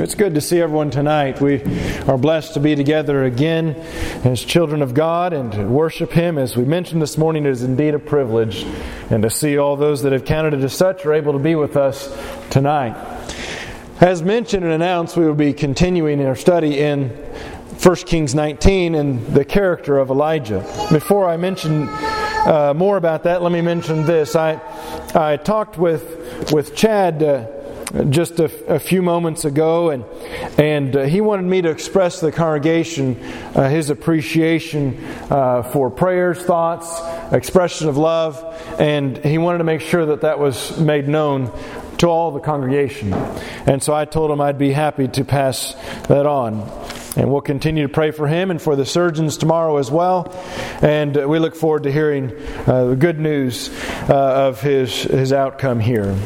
It's good to see everyone tonight. We are blessed to be together again as children of God and to worship Him. As we mentioned this morning, it is indeed a privilege. And to see all those that have counted it as such are able to be with us tonight. As mentioned and announced, we will be continuing our study in 1 Kings 19 and the character of Elijah. Before I mention more about that, let me mention this. I talked with Chad just a few moments ago, and he wanted me to express to the congregation his appreciation for prayers, thoughts, expression of love, and he wanted to make sure that that was made known to all the congregation. And so I told him I'd be happy to pass that on. And we'll continue to pray for him and for the surgeons tomorrow as well. And we look forward to hearing the good news of his outcome here.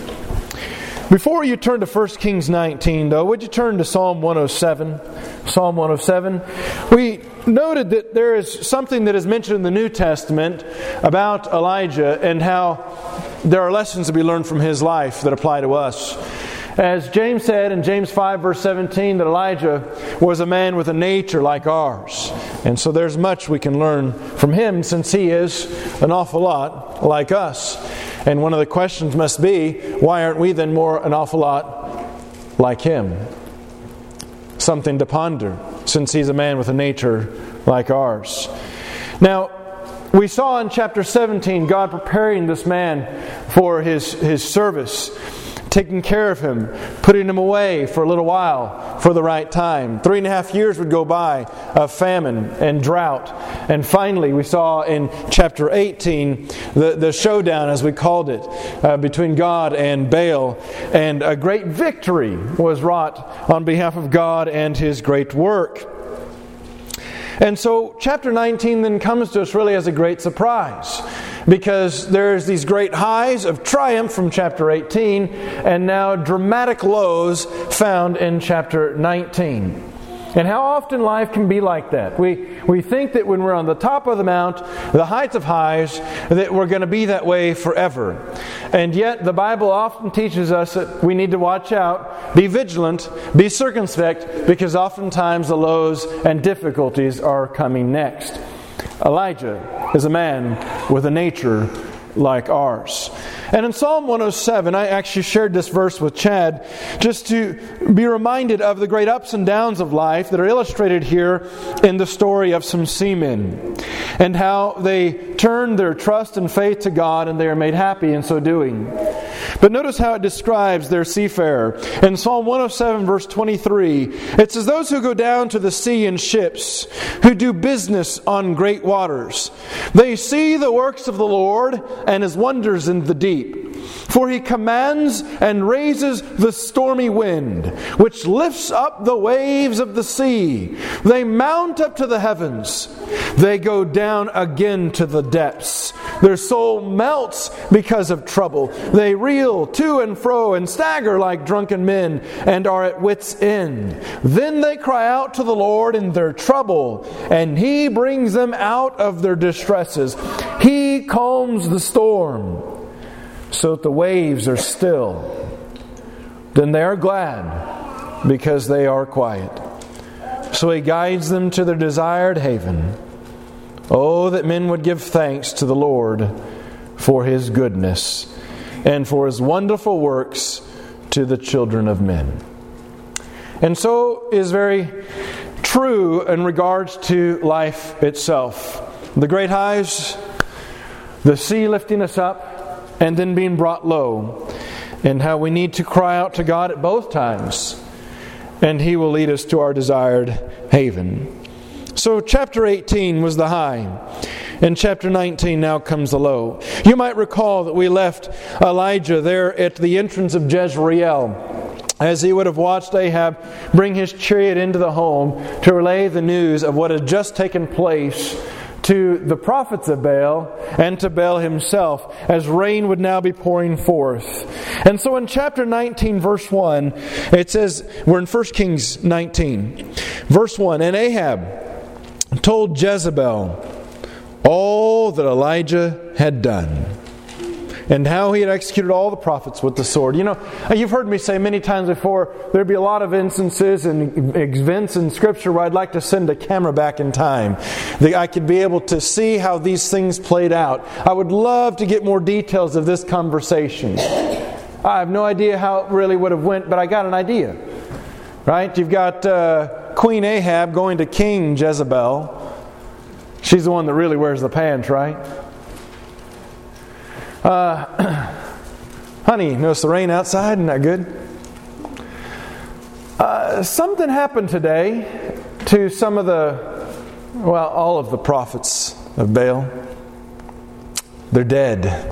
Before you turn to 1 Kings 19, though, would you turn to Psalm 107? Psalm 107. We noted that there is something that is mentioned in the New Testament about Elijah and how there are lessons to be learned from his life that apply to us. As James said in James 5 verse 17, that Elijah was a man with a nature like ours. And so there's much we can learn from him, since he is an awful lot like us. And one of the questions must be, why aren't we then an awful lot like him? Something to ponder, since he's a man with a nature like ours. Now, we saw in chapter 17 God preparing this man for his service, taking care of him, putting him away for a little while for the right time. 3.5 years would go by of famine and drought. And finally, we saw in chapter 18 the showdown, as we called it, between God and Baal. And a great victory was wrought on behalf of God and His great work. And so chapter 19 then comes to us really as a great surprise, because there's these great highs of triumph from chapter 18 and now dramatic lows found in chapter 19. And how often life can be like that. We think that when we're on the top of the mount, the heights of highs, that we're going to be that way forever. And yet the Bible often teaches us that we need to watch out, be vigilant, be circumspect, because oftentimes the lows and difficulties are coming next. Elijah is a man with a nature like ours. And in Psalm 107, I actually shared this verse with Chad just to be reminded of the great ups and downs of life that are illustrated here in the story of some seamen, and how they turned their trust and faith to God, and they are made happy in so doing. But notice how it describes their seafarer. In Psalm 107 verse 23, it says, "Those who go down to the sea in ships, who do business on great waters, they see the works of the Lord and His wonders in the deep. For He commands and raises the stormy wind, which lifts up the waves of the sea. They mount up to the heavens. They go down again to the depths. Their soul melts because of trouble. They reel to and fro and stagger like drunken men and are at wit's end. Then they cry out to the Lord in their trouble, and He brings them out of their distresses. He calms the storm, so that the waves are still. Then they are glad, because they are quiet. So He guides them to their desired haven. Oh, that men would give thanks to the Lord for His goodness and for His wonderful works to the children of men." And so is very true in regards to life itself. The great highs, the sea lifting us up, and then being brought low, and how we need to cry out to God at both times, and He will lead us to our desired haven. So chapter 18 was the high, and chapter 19 now comes the low. You might recall that we left Elijah there at the entrance of Jezreel, as he would have watched Ahab bring his chariot into the home to relay the news of what had just taken place to the prophets of Baal and to Baal himself, as rain would now be pouring forth. And so in chapter 19 verse 1, it says, we're in 1 Kings 19 verse 1, "And Ahab told Jezebel all that Elijah had done." and how he had executed all the prophets with the sword. You know, you've heard me say many times before, there'd be a lot of instances and events in Scripture where I'd like to send a camera back in time. That I could be able to see how these things played out. I would love to get more details of this conversation. I have no idea how it really would have went, but I got an idea. Right? You've got Queen Ahab going to King Jezebel. She's the one that really wears the pants, right? Honey, notice the rain outside? Isn't that good? Something happened today to all of the prophets of Baal. They're dead.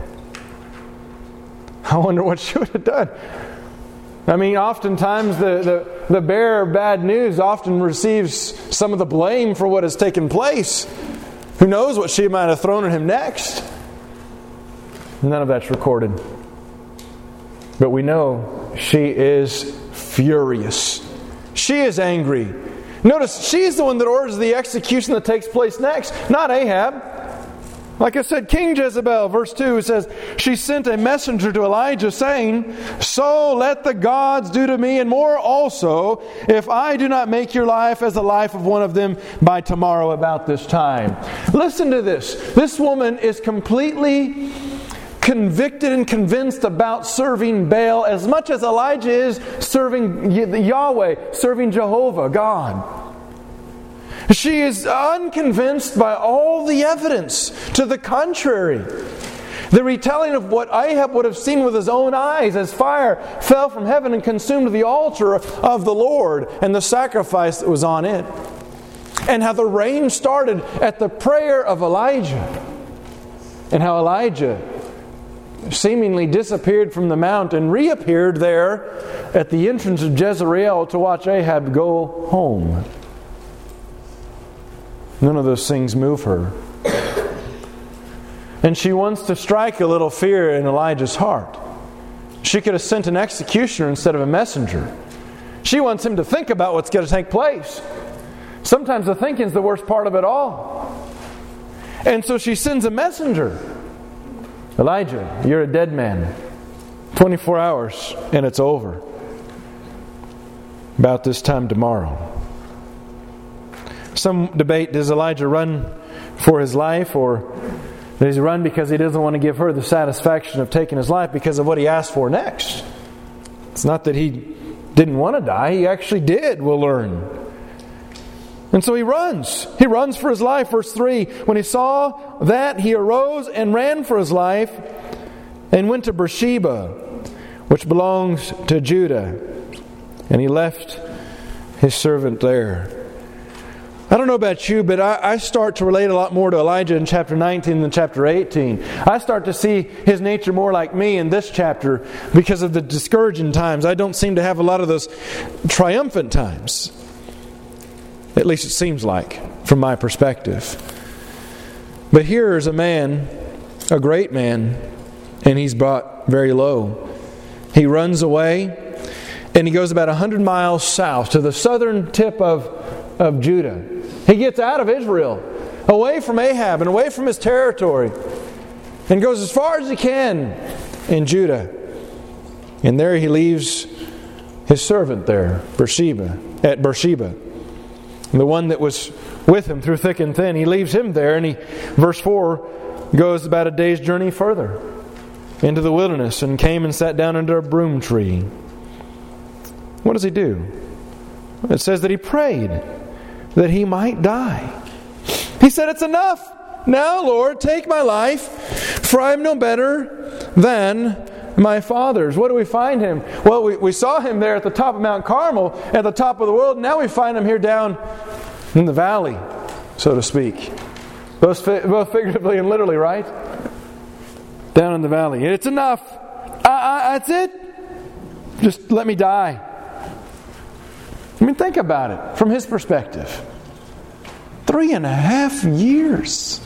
I wonder what she would have done. I mean, oftentimes the bearer of bad news often receives some of the blame for what has taken place. Who knows what she might have thrown at him next? None of that's recorded. But we know she is furious. She is angry. Notice, she's the one that orders the execution that takes place next, not Ahab. Like I said, King Jezebel, verse 2 says, she sent a messenger to Elijah saying, so let the gods do to me and more also, if I do not make your life as the life of one of them by tomorrow about this time. Listen to this. This woman is completely convicted and convinced about serving Baal as much as Elijah is serving Yahweh, serving Jehovah, God. She is unconvinced by all the evidence to the contrary. The retelling of what Ahab would have seen with his own eyes as fire fell from heaven and consumed the altar of the Lord and the sacrifice that was on it. And how the rain started at the prayer of Elijah. And how Elijah seemingly disappeared from the mount and reappeared there at the entrance of Jezreel to watch Ahab go home. None of those things move her. And she wants to strike a little fear in Elijah's heart. She could have sent an executioner instead of a messenger. She wants him to think about what's going to take place. Sometimes the thinking is the worst part of it all. And so she sends a messenger. Elijah, you're a dead man. 24 hours and it's over. About this time tomorrow. Some debate, does Elijah run for his life, or does he run because he doesn't want to give her the satisfaction of taking his life because of what he asked for next? It's not that he didn't want to die, he actually did, we'll learn. And so he runs. He runs for his life. Verse 3, when he saw that, he arose and ran for his life and went to Beersheba, which belongs to Judah. And he left his servant there. I don't know about you, but I start to relate a lot more to Elijah in chapter 19 than chapter 18. I start to see his nature more like me in this chapter because of the discouraging times. I don't seem to have a lot of those triumphant times. At least it seems like, from my perspective. But here is a man, a great man, and he's brought very low. He runs away, and he goes about 100 miles south to the southern tip of Judah. He gets out of Israel, away from Ahab and away from his territory, and goes as far as he can in Judah. And there he leaves his servant there, at Beersheba. And the one that was with him through thick and thin, he leaves him there, and verse 4, goes about a day's journey further into the wilderness and came and sat down under a broom tree. What does he do? It says that he prayed that he might die. He said, it's enough. Now, Lord, take my life, for I am no better than my fathers. What do we find him? Well, we saw him there at the top of Mount Carmel, at the top of the world. Now we find him here down in the valley, so to speak. Both figuratively and literally, right? Down in the valley. It's enough. That's it. Just let me die. I mean, think about it from his perspective. 3.5 years.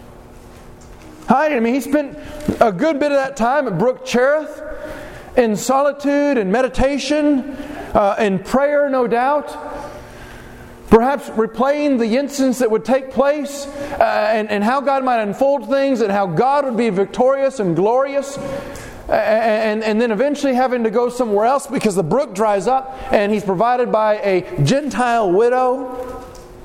I mean, he spent a good bit of that time at Brook Cherith in solitude and meditation, in prayer, no doubt. Perhaps replaying the incidents that would take place and how God might unfold things and how God would be victorious and glorious. And then eventually having to go somewhere else because the brook dries up and he's provided by a Gentile widow.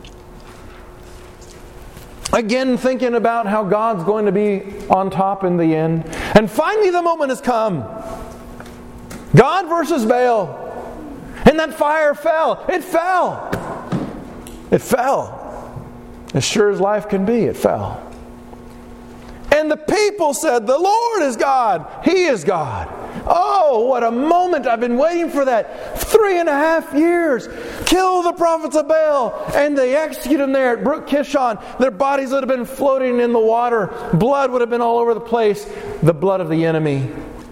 Again, thinking about how God's going to be on top in the end. And finally the moment has come. God versus Baal. And that fire fell. It fell. It fell. As sure as life can be, it fell. And the people said, "The Lord is God. He is God." Oh, what a moment. I've been waiting for that. 3.5 years. Kill the prophets of Baal. And they execute them there at Brook Kishon. Their bodies would have been floating in the water. Blood would have been all over the place. The blood of the enemy.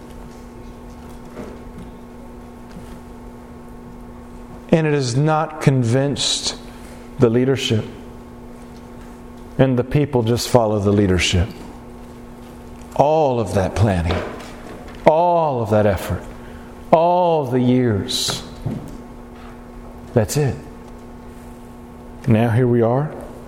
And it has not convinced the leadership. And the people just follow the leadership. All of that planning, all of that effort, all of the years. That's it. Now here we are.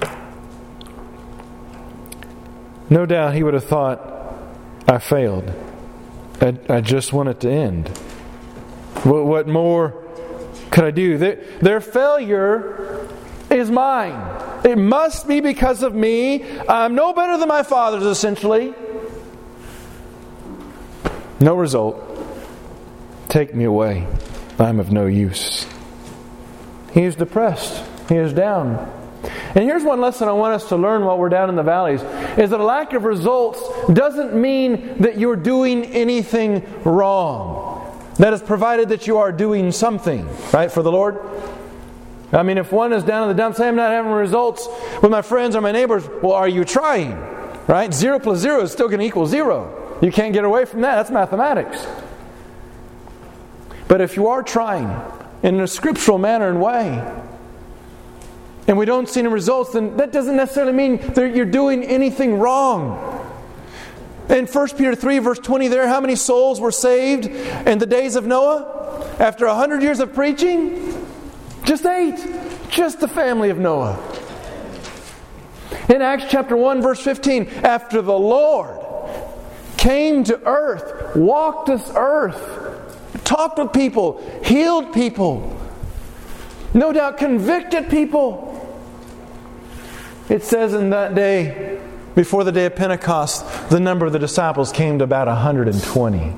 No doubt he would have thought, I failed. I just want it to end. What more could I do? Their failure is mine. It must be because of me. I'm no better than my fathers, essentially. No result. Take me away. I'm of no use. He is depressed. He is down. And here's one lesson I want us to learn while we're down in the valleys, is that a lack of results doesn't mean that you're doing anything wrong. That is provided that you are doing something, right, for the Lord. I mean, if one is down in the dumps, say I'm not having results with my friends or my neighbors, well, are you trying? Right? 0 plus 0 is still going to equal 0. You can't get away from that. That's mathematics. But if you are trying in a scriptural manner and way, and we don't see any results, then that doesn't necessarily mean that you're doing anything wrong. In 1 Peter 3 verse 20 there, how many souls were saved in the days of Noah? After 100 years of preaching? Just 8. Just the family of Noah. In Acts chapter 1 verse 15, after the Lord came to earth, walked this earth, talked with people, healed people, no doubt convicted people. It says in that day, before the day of Pentecost, the number of the disciples came to about 120.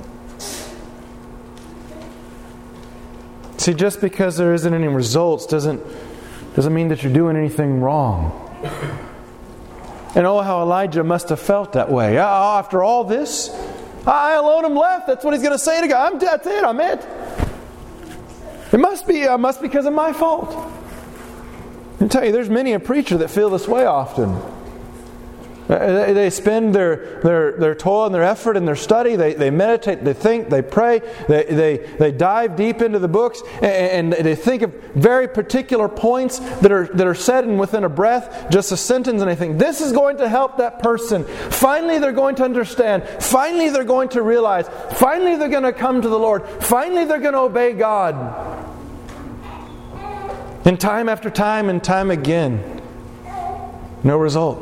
See, just because there isn't any results doesn't mean that you're doing anything wrong. And oh, how Elijah must have felt that way. After all this, I alone am left. That's what he's going to say to God. That's it. I'm it. It must be because of my fault. I tell you, there's many a preacher that feel this way often. They spend their toil and their effort and their study. They meditate, they think, they pray, they dive deep into the books, and they think of very particular points that are said within a breath, just a sentence, and they think, this is going to help that person. Finally they're going to understand. Finally they're going to realize. Finally they're going to come to the Lord. Finally they're going to obey God. And time after time and time again, no result.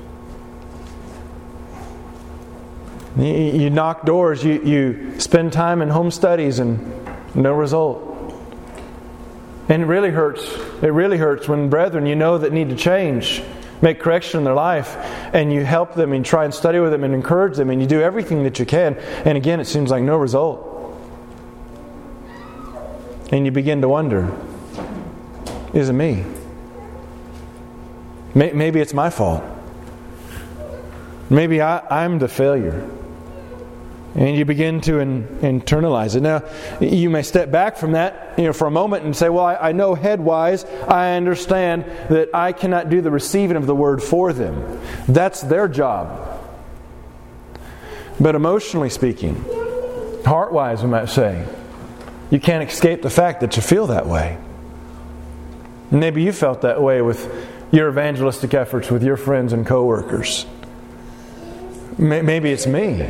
You knock doors, you spend time in home studies and no result. And it really hurts. It really hurts when brethren you know that need to change, make correction in their life, and you help them and try and study with them and encourage them and you do everything that you can. And again, it seems like no result. And you begin to wonder, is it me? Maybe it's my fault. Maybe I'm the failure. And you begin to internalize it. Now, you may step back from that, for a moment and say, well, I know head-wise, I understand that I cannot do the receiving of the word for them. That's their job. But emotionally speaking, heart-wise, we might say, you can't escape the fact that you feel that way. Maybe you felt that way with your evangelistic efforts with your friends and co-workers. Maybe it's me.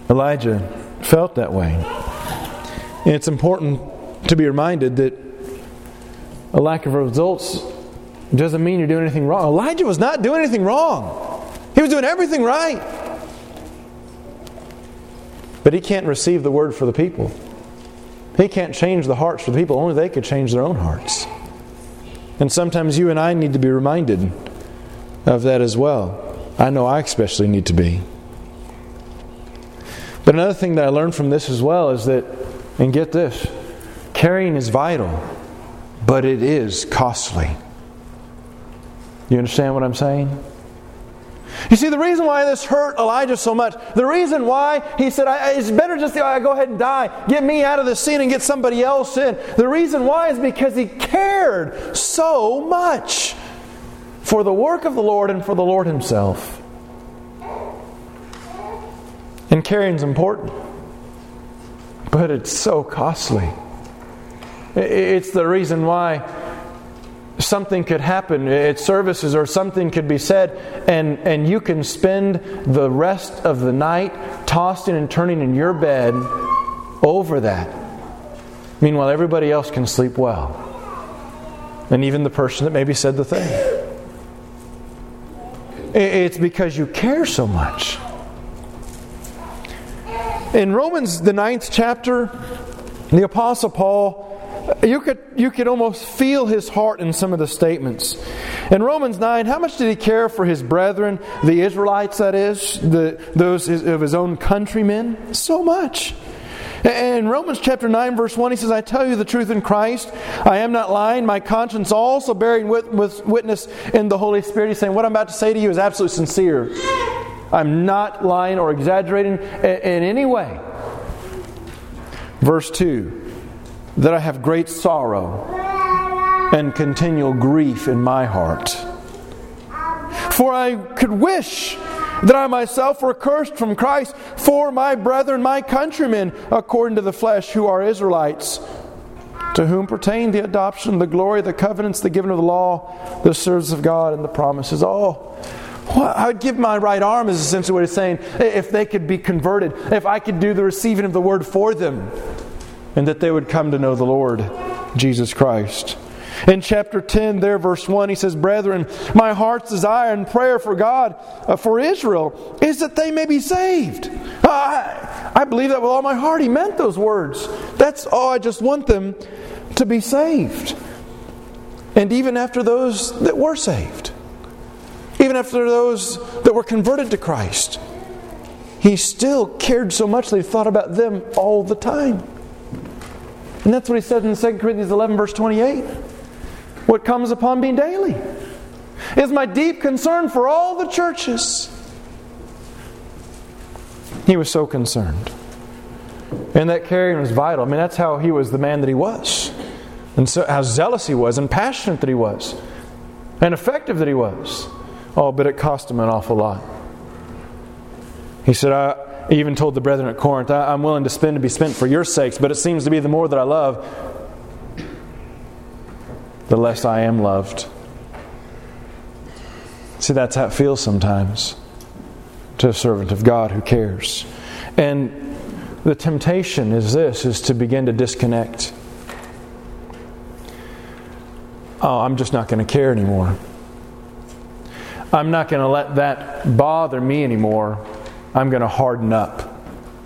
Elijah felt that way. And it's important to be reminded that a lack of results doesn't mean you're doing anything wrong. Elijah was not doing anything wrong. He was doing everything right. But he can't receive the word for the people. He can't change the hearts for the people. Only they could change their own hearts. And sometimes you and I need to be reminded of that as well. I know I especially need to be. But another thing that I learned from this as well is that, and get this, caring is vital, but it is costly. You understand what I'm saying? You see, the reason why this hurt Elijah so much, the reason why he said, it's better just to go ahead and die, get me out of the scene and get somebody else in. The reason why is because he cared so much for the work of the Lord and for the Lord Himself. And caring is important, but it's so costly. It's the reason why something could happen at services, or something could be said, and you can spend the rest of the night tossing and turning in your bed over that. Meanwhile, everybody else can sleep well. And even the person that maybe said the thing. It's because you care so much. In Romans, the 9th chapter, the Apostle Paul, you could almost feel his heart in some of the statements. In Romans 9, how much did he care for his brethren, the Israelites, that is, those of his own countrymen? So much. In Romans chapter 9, verse 1, he says, I tell you the truth in Christ, I am not lying, my conscience also bearing witness in the Holy Spirit. He's saying, what I'm about to say to you is absolutely sincere. I'm not lying or exaggerating in any way. Verse 2, that I have great sorrow and continual grief in my heart. For I could wish that I myself were cursed from Christ for my brethren, my countrymen, according to the flesh, who are Israelites, to whom pertain the adoption, the glory, the covenants, the giving of the law, the service of God, and the promises. I would give my right arm, is essentially what he's saying, if they could be converted, if I could do the receiving of the word for them, and that they would come to know the Lord Jesus Christ. In chapter 10, there, verse 1, he says, Brethren, my heart's desire and prayer for God, for Israel, is that they may be saved. I believe that with all my heart. He meant those words. That's all. I just want them to be saved. And even after those that were saved, even after those that were converted to Christ, he still cared so much that he thought about them all the time. And that's what he said in 2 Corinthians 11, verse 28. What comes upon me daily is my deep concern for all the churches. He was so concerned. And that caring was vital. I mean, that's how he was the man that he was. And so how zealous he was, and passionate that he was, and effective that he was. Oh, but it cost him an awful lot. He said, he even told the brethren at Corinth, I'm willing to be spent for your sakes, but it seems to be the more that I love, the less I am loved. See, that's how it feels sometimes to a servant of God who cares. And the temptation is to begin to disconnect. Oh, I'm just not going to care anymore. I'm not going to let that bother me anymore. I'm going to harden up.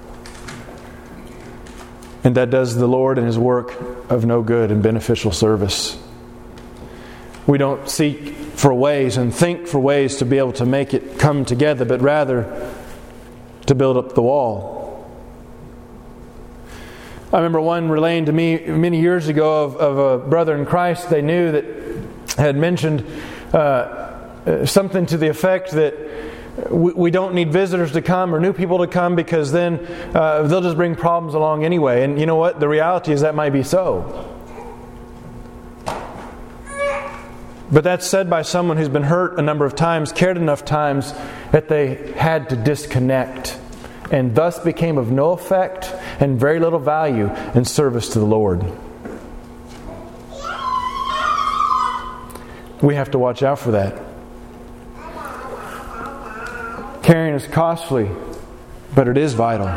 And that does the Lord and His work of no good and beneficial service. We don't seek for ways and think for ways to be able to make it come together, but rather to build up the wall. I remember one relaying to me many years ago of a brother in Christ they knew that had mentioned something to the effect that we don't need visitors to come or new people to come, because then they'll just bring problems along anyway. And you know what? The reality is that might be so. But that's said by someone who's been hurt a number of times, cared enough times that they had to disconnect, and thus became of no effect and very little value in service to the Lord. We have to watch out for that. Caring is costly, but it is vital.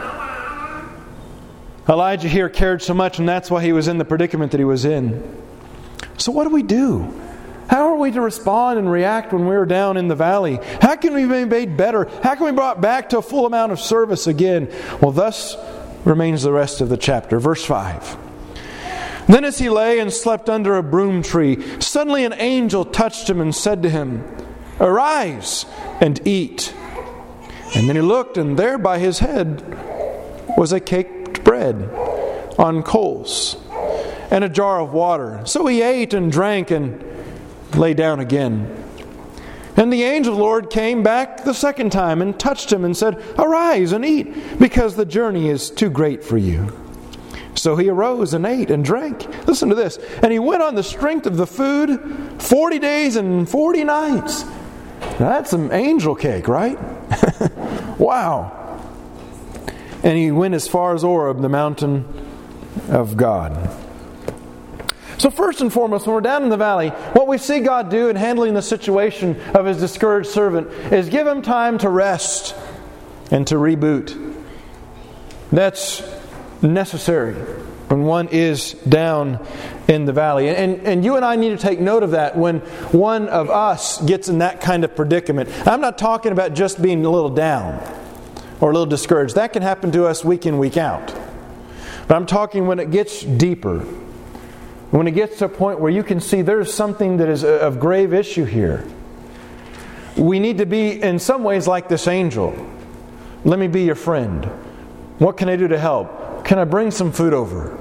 Elijah here cared so much, and that's why he was in the predicament that he was in. So what do we do? How are we to respond and react when we're down in the valley? How can we be made better? How can we be brought back to a full amount of service again? Well, thus remains the rest of the chapter. Verse 5. Then as he lay and slept under a broom tree, suddenly an angel touched him and said to him, "Arise and eat." And then he looked, and there by his head was a caked bread on coals and a jar of water. So he ate and drank and lay down again. And the angel of the Lord came back the second time and touched him and said, "Arise and eat, because the journey is too great for you." So he arose and ate and drank. Listen to this. And he went on the strength of the food 40 days and 40 nights. Now that's some angel cake, right? Wow. And he went as far as Oreb, the mountain of God. So first and foremost, when we're down in the valley, what we see God do in handling the situation of His discouraged servant is give him time to rest and to reboot. That's necessary when one is down in the valley. And you and I need to take note of that when one of us gets in that kind of predicament. I'm not talking about just being a little down or a little discouraged. That can happen to us week in, week out. But I'm talking when it gets deeper. When it gets to a point where you can see there's something that is of grave issue here. We need to be in some ways like this angel. Let me be your friend. What can I do to help? Can I bring some food over?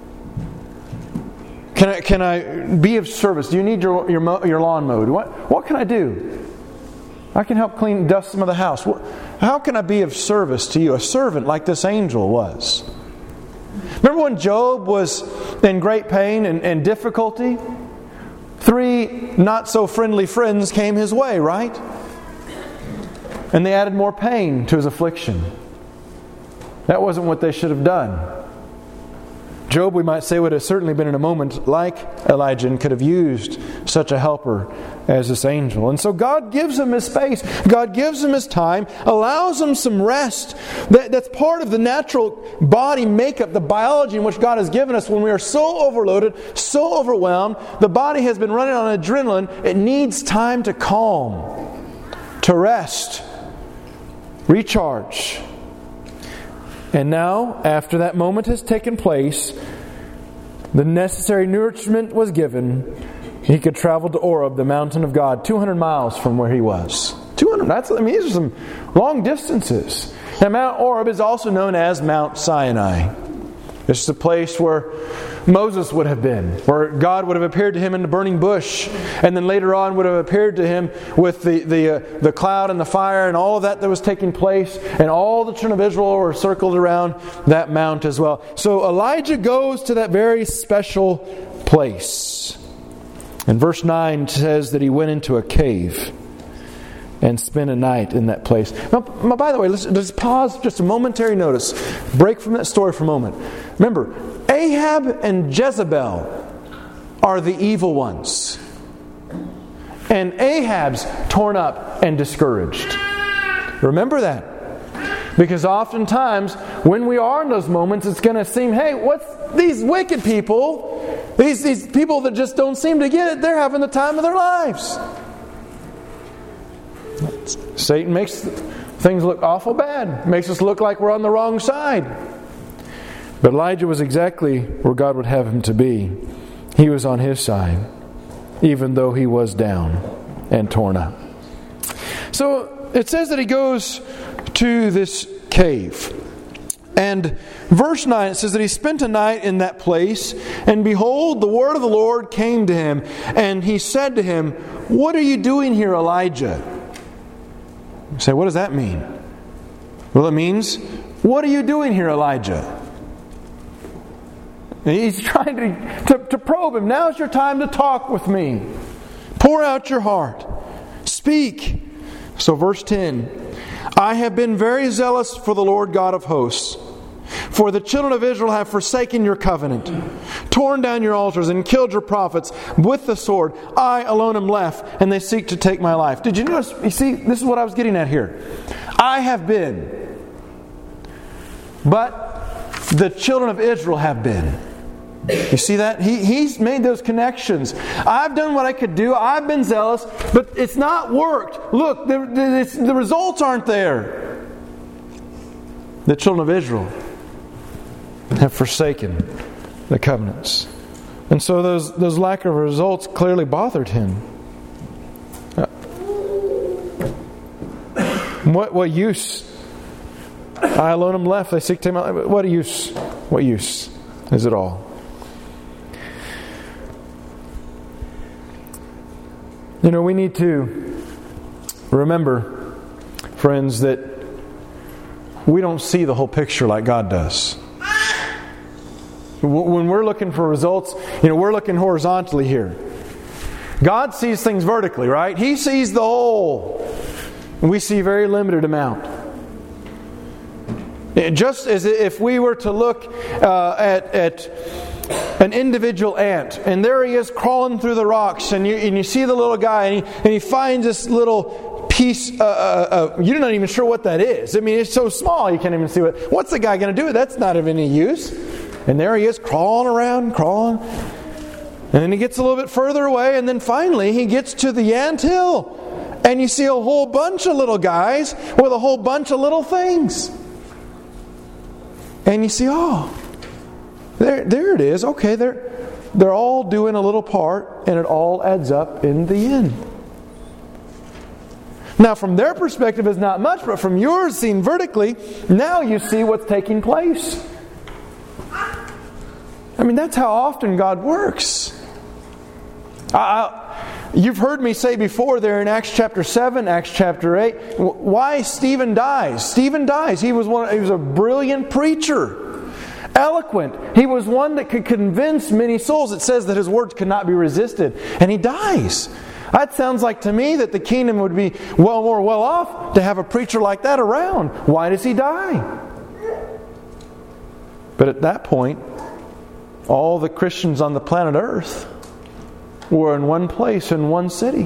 Can I be of service? Do you need your lawn mowed? What can I do? I can help dust some of the house. How can I be of service to you? A servant like this angel was. Remember when Job was in great pain and difficulty? 3 not so friendly friends came his way, right? And they added more pain to his affliction. That wasn't what they should have done. Job, we might say, would have certainly been in a moment like Elijah and could have used such a helper as this angel. And so God gives him his space. God gives him his time, allows him some rest. That's part of the natural body makeup, the biology in which God has given us. When we are so overloaded, so overwhelmed, the body has been running on adrenaline. It needs time to calm, to rest, recharge. And now, after that moment has taken place, the necessary nourishment was given. He could travel to Oreb, the mountain of God, 200 miles from where he was. 200, these are some long distances. Now, Mount Oreb is also known as Mount Sinai. This is the place where Moses would have been, where God would have appeared to him in the burning bush, and then later on would have appeared to him with the cloud and the fire and all of that was taking place, and all the children of Israel were circled around that mount as well. So Elijah goes to that very special place. And verse 9 says that he went into a cave and spent a night in that place. Now, by the way, let's pause just a momentary notice. Break from that story for a moment. Remember, Ahab and Jezebel are the evil ones. And Ahab's torn up and discouraged. Remember that. Because oftentimes, when we are in those moments, it's going to seem, hey, what's these wicked people, these people that just don't seem to get it, they're having the time of their lives. Satan makes things look awful bad. Makes us look like we're on the wrong side. But Elijah was exactly where God would have him to be. He was on his side, even though he was down and torn up. So it says that he goes to this cave. And verse 9, it says that he spent a night in that place, and behold, the word of the Lord came to him, and he said to him, "What are you doing here, Elijah?" You say, what does that mean? Well, it means, what are you doing here, Elijah? And he's trying to probe him. Now's your time to talk with me. Pour out your heart. Speak. So verse 10, I have been very zealous for the Lord God of hosts. For the children of Israel have forsaken your covenant, torn down your altars, and killed your prophets with the sword. I alone am left, and they seek to take my life. Did you notice? You see, this is what I was getting at here. I have been, but the children of Israel have been. You see that? He's made those connections. I've done what I could do. I've been zealous, but it's not worked. Look, the results aren't there. The children of Israel have forsaken the covenants. And so those lack of results clearly bothered him. What use? I alone am left. They seek to take my life. What use? What use is it all? You know, we need to remember, friends, that we don't see the whole picture like God does. When we're looking for results, we're looking horizontally here. God sees things vertically, right? He sees the whole. And we see a very limited amount. Just as if we were to look at an individual ant, and there he is crawling through the rocks, and you see the little guy, and he finds this little piece. You're not even sure what that is. I mean, it's so small you can't even see what's the guy going to do? That's not of any use. And there he is crawling around. And then he gets a little bit further away, and then finally he gets to the anthill. And you see a whole bunch of little guys with a whole bunch of little things. And you see, there it is. Okay, they're all doing a little part, and it all adds up in the end. Now, from their perspective, it's not much, but from yours, seen vertically, now you see what's taking place. I mean, that's how often God works. You've heard me say before there in Acts chapter 7, Acts chapter 8, why Stephen dies. Stephen dies. He was a brilliant preacher. Eloquent. He was one that could convince many souls. It says that his words could not be resisted. And he dies. That sounds like to me that the kingdom would be well off to have a preacher like that around. Why does he die? But at that point, all the Christians on the planet Earth were in one place, in one city.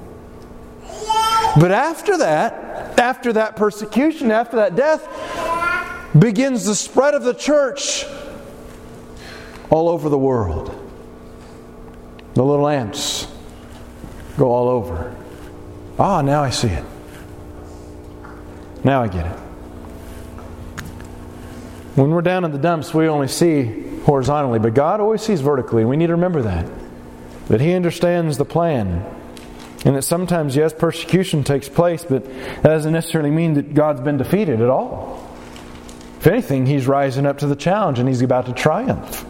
But after that persecution, after that death, begins the spread of the church all over the world. The little ants go all over. Now I see it. Now I get it. When we're down in the dumps, we only see horizontally, but God always sees vertically, and we need to remember that He understands the plan, and that sometimes, yes, persecution takes place, but that doesn't necessarily mean that God's been defeated at all. If anything, He's rising up to the challenge, and He's about to triumph.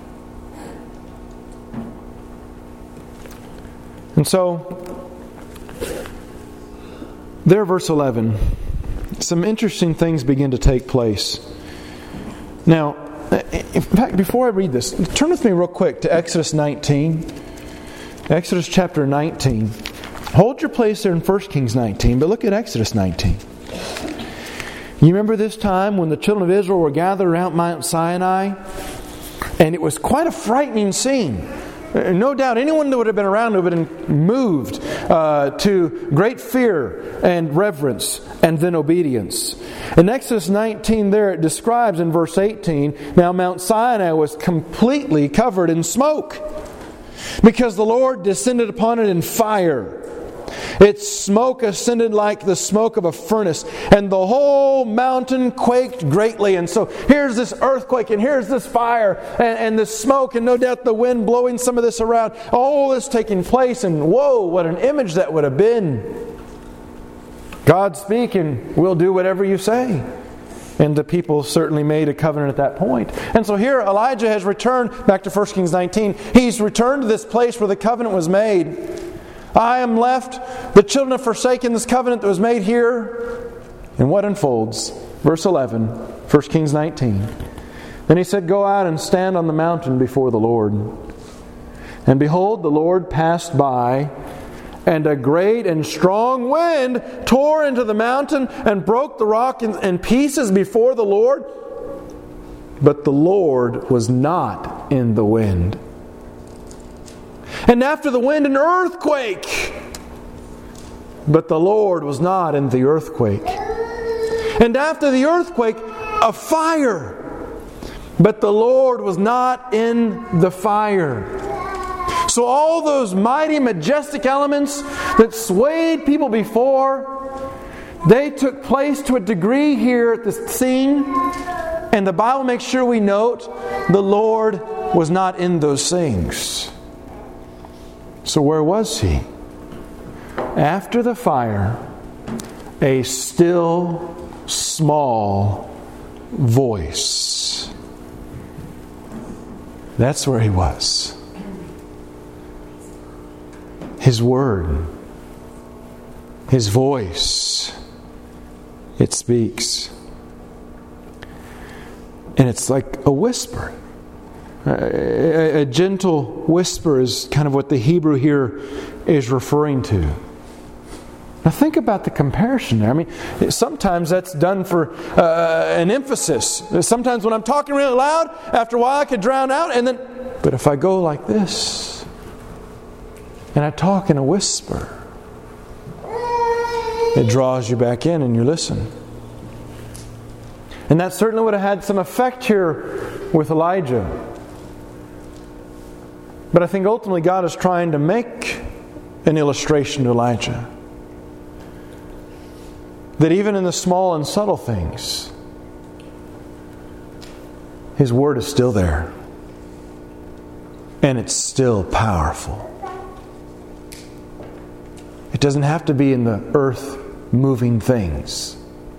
And so, there, verse 11, some interesting things begin to take place. Now, in fact, before I read this, turn with me real quick to Exodus 19. Exodus chapter 19. Hold your place there in 1 Kings 19, but look at Exodus 19. You remember this time when the children of Israel were gathered around Mount Sinai? And it was quite a frightening scene. No doubt anyone that would have been around would have been moved to great fear and reverence and then obedience. In Exodus 19 there it describes in verse 18, now Mount Sinai was completely covered in smoke because the Lord descended upon it in fire. Its smoke ascended like the smoke of a furnace, and the whole mountain quaked greatly. And so here's this earthquake, and here's this fire, and this smoke, and no doubt the wind blowing some of this around. All this taking place, and whoa, what an image that would have been. God speaking, we'll do whatever you say. And the people certainly made a covenant at that point. And so here Elijah has returned, back to 1 Kings 19, he's returned to this place where the covenant was made. I am left, the children have forsaken this covenant that was made here. And what unfolds? Verse 11, 1 Kings 19. Then he said, go out and stand on the mountain before the Lord. And behold, the Lord passed by, and a great and strong wind tore into the mountain and broke the rock in pieces before the Lord. But the Lord was not in the wind. And after the wind, an earthquake. But the Lord was not in the earthquake. And after the earthquake, a fire. but the Lord was not in the fire. So all those mighty, majestic elements that swayed people before, they took place to a degree here at the scene. And the Bible makes sure we note the Lord was not in those things. So where was He? After the fire, a still, small voice. That's where He was. His Word, His voice, it speaks. And it's like a whisper. A gentle whisper is kind of what the Hebrew here is referring to. Now think about the comparison there. I mean, sometimes that's done for an emphasis. Sometimes when I'm talking really loud, after a while I could drown out. But if I go like this, and I talk in a whisper, it draws you back in and you listen. And that certainly would have had some effect here with Elijah. But I think ultimately God is trying to make an illustration to Elijah. That even in the small and subtle things, His Word is still there. And it's still powerful. It doesn't have to be in the earth-moving things.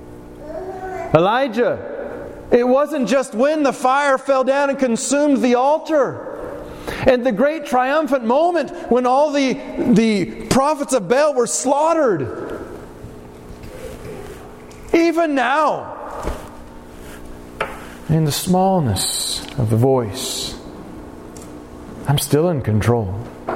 Elijah, it wasn't just when the fire fell down and consumed the altar. And the great triumphant moment when all the prophets of Baal were slaughtered. Even now, in the smallness of the voice, I'm still in control.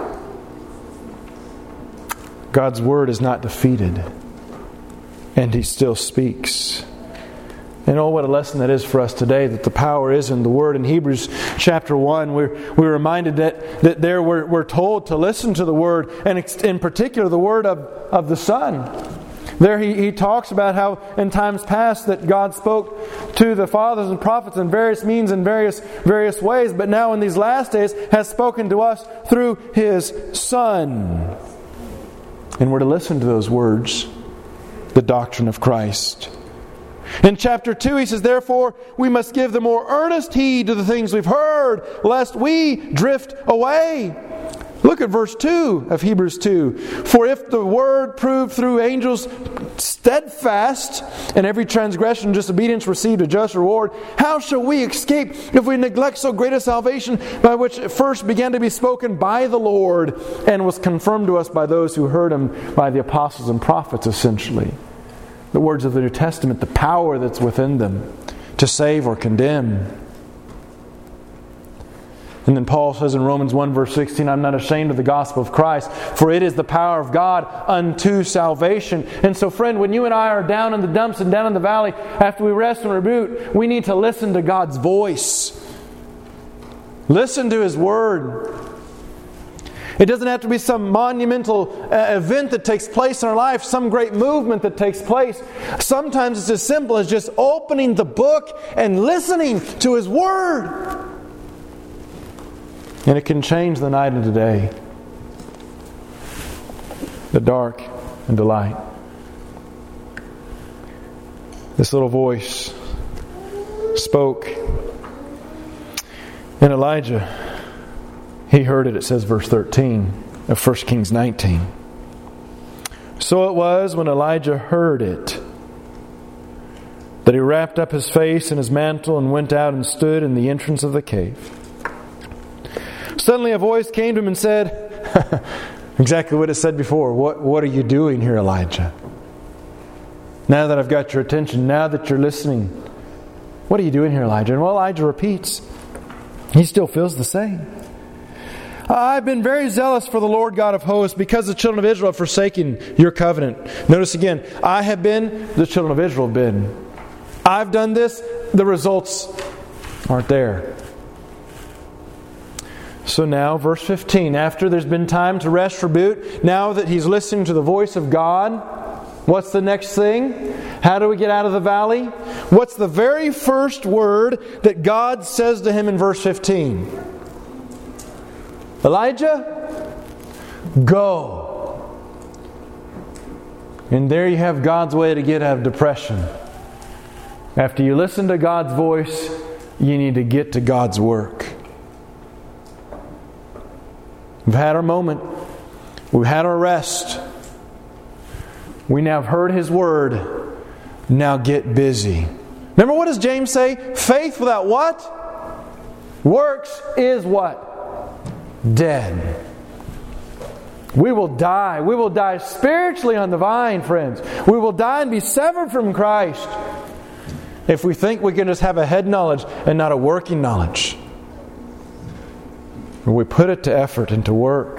God's Word is not defeated, and He still speaks. And oh, what a lesson that is for us today, that the power is in the Word. In Hebrews chapter 1, we're reminded that there we're told to listen to the Word, and in particular the Word of the Son. There he talks about how in times past that God spoke to the fathers and prophets in various means and various ways, but now in these last days has spoken to us through His Son. And we're to listen to those words, the doctrine of Christ. In chapter 2 he says, therefore we must give the more earnest heed to the things we've heard, lest we drift away. Look at verse 2 of Hebrews 2. For if the word proved through angels steadfast, and every transgression and disobedience received a just reward, how shall we escape if we neglect so great a salvation, by which it first began to be spoken by the Lord, and was confirmed to us by those who heard Him, by the apostles and prophets, essentially. The words of the New Testament, the power that's within them to save or condemn. And then Paul says in Romans 1 verse 16, I'm not ashamed of the gospel of Christ, for it is the power of God unto salvation. And so friend, when you and I are down in the dumps and down in the valley, after we rest and reboot, we need to listen to God's voice. Listen to His Word. It doesn't have to be some monumental event that takes place in our life, some great movement that takes place. Sometimes it's as simple as just opening the book and listening to His Word. And it can change the night into day, the dark into light. This little voice spoke. And Elijah, he heard it, it says verse 13 of 1 Kings 19. So it was when Elijah heard it that he wrapped up his face in his mantle and went out and stood in the entrance of the cave. Suddenly a voice came to him and said, exactly what it said before, what are you doing here, Elijah? Now that I've got your attention, now that you're listening, what are you doing here, Elijah? And well, Elijah repeats. He still feels the same. I've been very zealous for the Lord God of hosts, because the children of Israel have forsaken your covenant. Notice again, I have been, the children of Israel have been. I've done this, the results aren't there. So now, verse 15, after there's been time to rest, reboot, now that he's listening to the voice of God, what's the next thing? How do we get out of the valley? what's the very first word that God says to him in verse 15? Elijah, go. And there you have God's way to get out of depression. After you listen to God's voice, you need to get to God's work. We've had our moment. We've had our rest. We now have heard His Word. Now get busy. Remember, what does James say? Faith without what? Works is what? Dead. We will die. We will die spiritually on the vine, friends. We will die and be severed from Christ if we think we can just have a head knowledge and not a working knowledge. When we put it to effort and to work,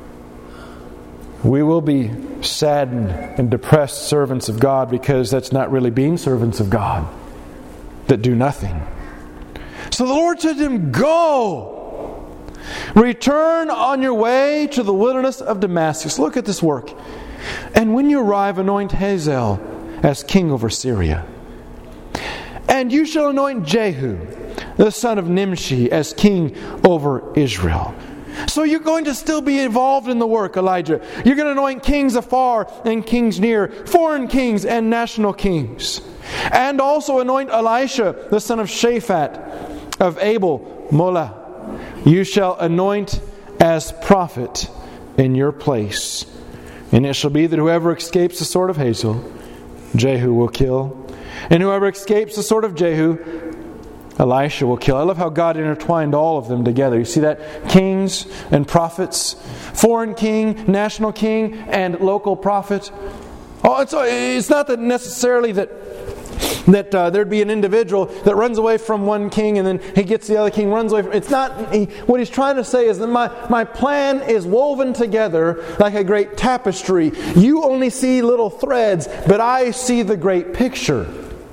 we will be saddened and depressed servants of God, because that's not really being servants of God that do nothing. So the Lord said to him, go! Return on your way to the wilderness of Damascus. Look at this work. And when you arrive, anoint Hazael as king over Syria. And you shall anoint Jehu, the son of Nimshi, as king over Israel. So you're going to still be involved in the work, Elijah. You're going to anoint kings afar and kings near, foreign kings and national kings. And also anoint Elisha, the son of Shaphat, of Abel Molah. You shall anoint as prophet in your place. And it shall be that whoever escapes the sword of Hazael, Jehu will kill. And whoever escapes the sword of Jehu, Elisha will kill. I love how God intertwined all of them together. You see that? Kings and prophets, foreign king, national king, and local prophet. Oh, it's not that necessarily that there'd be an individual that runs away from one king and then he gets the other king, runs away from. It's not. What he's trying to say is that my plan is woven together like a great tapestry. You only see little threads, but I see the great picture.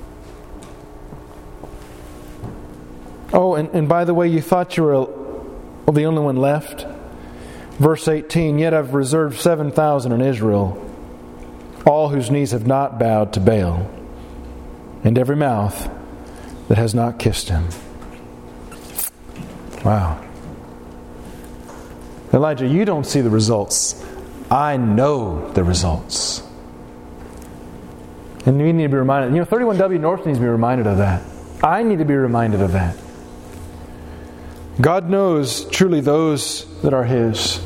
Oh, and by the way, you thought you were the only one left? Verse 18, yet I've reserved 7,000 in Israel, all whose knees have not bowed to Baal, and every mouth that has not kissed him. Wow. Elijah, you don't see the results. I know the results. And we need to be reminded. 31W North needs to be reminded of that. I need to be reminded of that. God knows truly those that are His.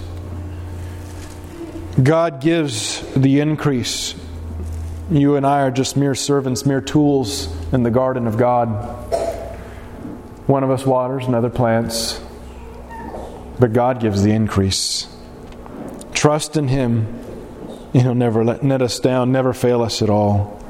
God gives the increase. You and I are just mere servants, mere tools in the garden of God. One of us waters, another plants. But God gives the increase. Trust in Him. He'll never let us down, never fail us at all.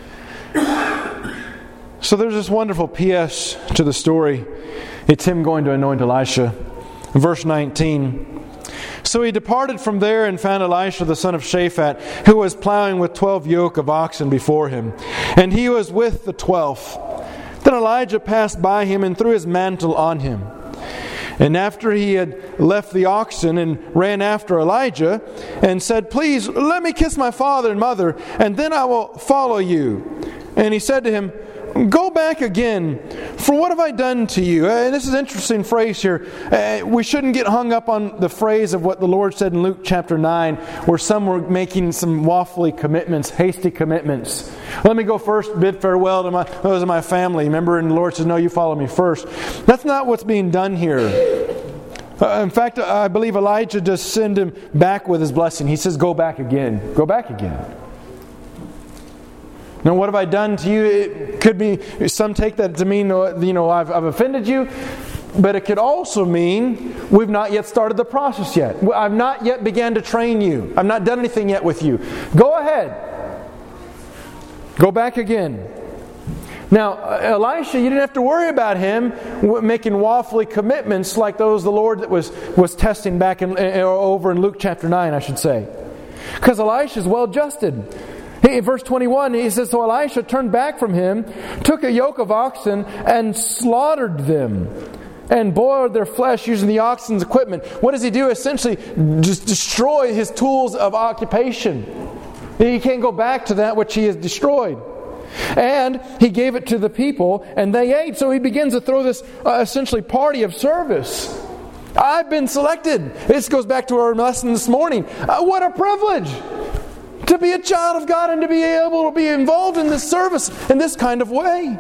So there's this wonderful P.S. to the story. It's him going to anoint Elisha. Verse 19. So he departed from there and found Elisha the son of Shaphat, who was plowing with 12 yoke of oxen before him. And he was with the 12th. Then Elijah passed by him and threw his mantle on him. And after he had left the oxen and ran after Elijah and said, please, let me kiss my father and mother, and then I will follow you. And he said to him, go back again, for what have I done to you? And this is an interesting phrase here. We shouldn't get hung up on the phrase of what the Lord said in Luke chapter 9, where some were making some waffly commitments, hasty commitments. Let me go first, bid farewell to those of my family. Remember, and the Lord says, no, you follow me first. That's not what's being done here. In fact, I believe Elijah just sent him back with his blessing. He says, go back again. Go back again. Now, what have I done to you? It could be, some take that to mean, I've offended you. But it could also mean we've not yet started the process yet. I've not yet began to train you. I've not done anything yet with you. Go ahead. Go back again. Now, Elisha, you didn't have to worry about him making waffly commitments like those the Lord that was testing back over in Luke chapter 9, I should say. Because Elisha is well adjusted. In verse 21, he says, so Elisha turned back from him, took a yoke of oxen, and slaughtered them, and boiled their flesh using the oxen's equipment. What does he do? Essentially, just destroy his tools of occupation. He can't go back to that which he has destroyed. And he gave it to the people, and they ate. So he begins to throw this essentially party of service. I've been selected. This goes back to our lesson this morning. What a privilege to be a child of God and to be able to be involved in this service in this kind of way.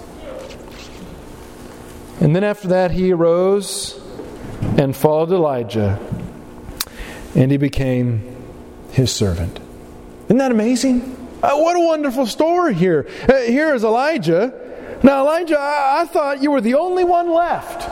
And then after that, he arose and followed Elijah, and he became his servant. Isn't that amazing? What a wonderful story here. Here is Elijah. Now, Elijah, I thought you were the only one left.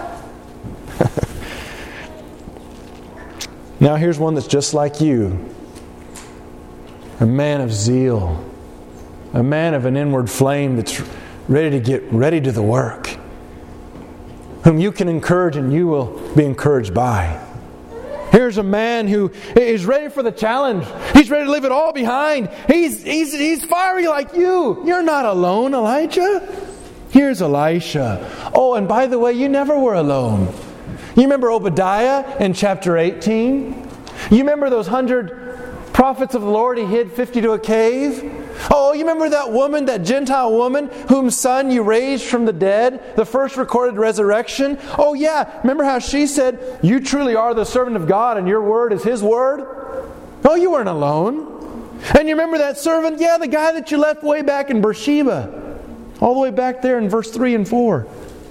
Now, here's one that's just like you. A man of zeal. A man of an inward flame that's ready to get ready to the work. Whom you can encourage and you will be encouraged by. Here's a man who is ready for the challenge. He's ready to leave it all behind. He's fiery like you. You're not alone, Elijah. Here's Elisha. Oh, and by the way, you never were alone. You remember Obadiah in chapter 18? You remember those 100 prophets of the Lord he hid 50 to a cave? Oh, you remember that woman, that Gentile woman, whom son you raised from the dead, the first recorded resurrection? Oh yeah, remember how she said, you truly are the servant of God and your word is His word? Oh, you weren't alone. And you remember that servant? Yeah, the guy that you left way back in Beersheba. All the way back there in verse 3 and 4.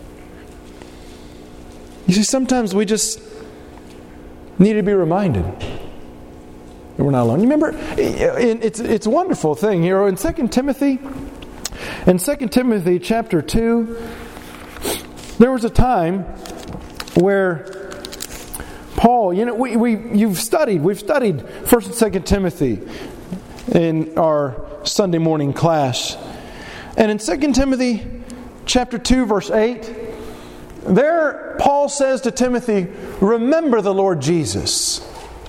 You see, sometimes we just need to be reminded that we're not alone. You remember, it's a wonderful thing here in 2 Timothy. In 2 Timothy chapter 2, there was a time where Paul, we've studied 1 and 2 Timothy in our Sunday morning class. And in 2 Timothy chapter 2, verse 8, there Paul says to Timothy, remember the Lord Jesus.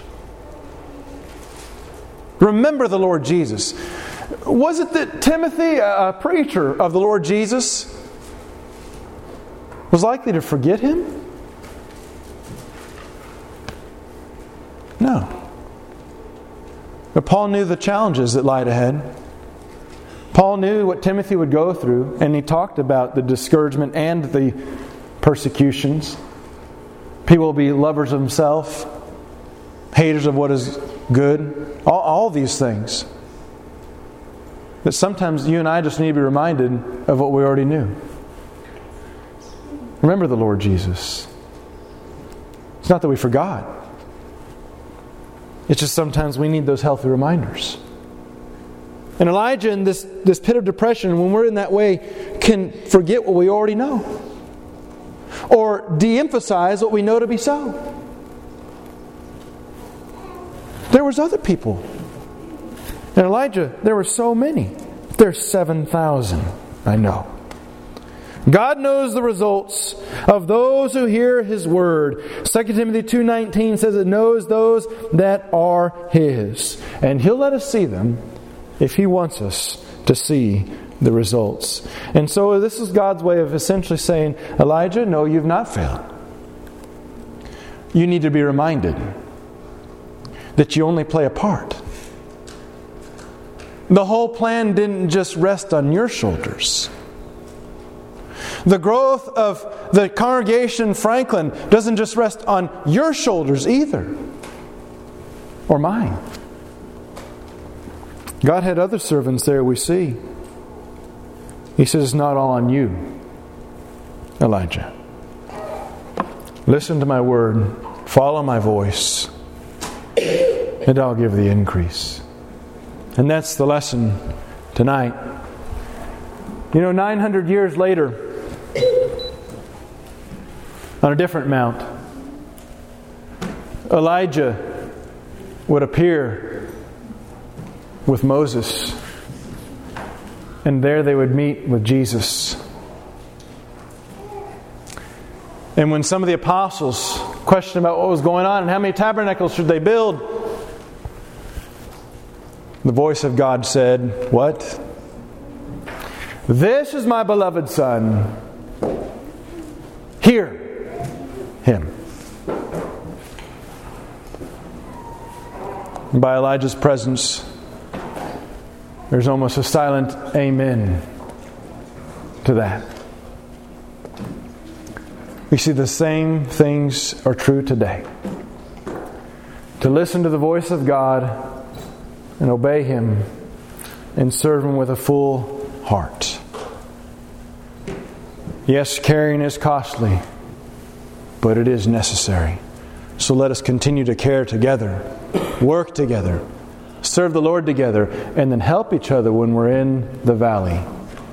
Remember the Lord Jesus. Was it that Timothy, a preacher of the Lord Jesus, was likely to forget Him? No. But Paul knew the challenges that lied ahead. Paul knew what Timothy would go through, and he talked about the discouragement and the persecutions. People will be lovers of himself, haters of what is good, all these things. But sometimes you and I just need to be reminded of what we already knew. Remember the Lord Jesus. It's not that we forgot. It's just sometimes we need those healthy reminders. And Elijah, in this pit of depression, when we're in that way, can forget what we already know. Or de-emphasize what we know to be so. There was other people. And Elijah, there were so many. There's 7,000. I know. God knows the results of those who hear His word. 2 Timothy 2:19 says it knows those that are His. And He'll let us see them if He wants us to see the results. And so this is God's way of essentially saying, Elijah, no, you've not failed. You need to be reminded that you only play a part. The whole plan didn't just rest on your shoulders. The growth of the congregation Franklin doesn't just rest on your shoulders either. Or mine. God had other servants there, we see. He says it's not all on you, Elijah. Listen to my word. Follow my voice. And I'll give the increase. And that's the lesson tonight. 900 years later, on a different mount, Elijah would appear with Moses. And there they would meet with Jesus. And when some of the apostles questioned about what was going on and how many tabernacles should they build, the voice of God said, what? This is my beloved Son. Hear Him. And by Elijah's presence, there's almost a silent amen to that. We see the same things are true today. To listen to the voice of God and obey Him and serve Him with a full heart. Yes, caring is costly, but it is necessary. So let us continue to care together, work together, serve the Lord together, and then help each other when we're in the valley.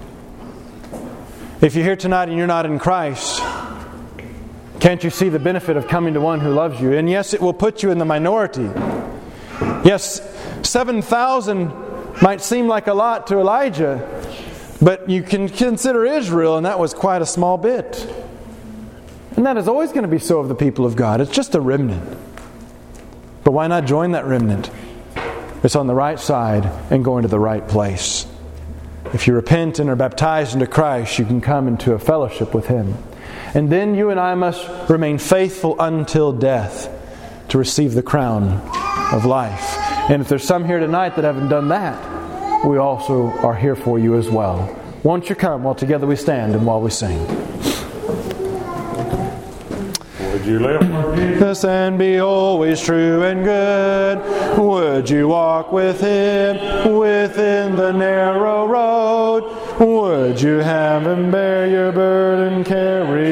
If you're here tonight and you're not in Christ, can't you see the benefit of coming to one who loves you? And yes, it will put you in the minority. Yes, 7,000 might seem like a lot to Elijah, but you can consider Israel, and that was quite a small bit. And that is always going to be so of the people of God. It's just a remnant. But why not join that remnant? It's on the right side and going to the right place. If you repent and are baptized into Christ, you can come into a fellowship with Him. And then you and I must remain faithful until death to receive the crown of life. And if there's some here tonight that haven't done that, we also are here for you as well. Won't you come while together we stand and while we sing? Would you live for Jesus and be always true and good? Would you walk with Him within the narrow road? Would you have Him bear your burden, carry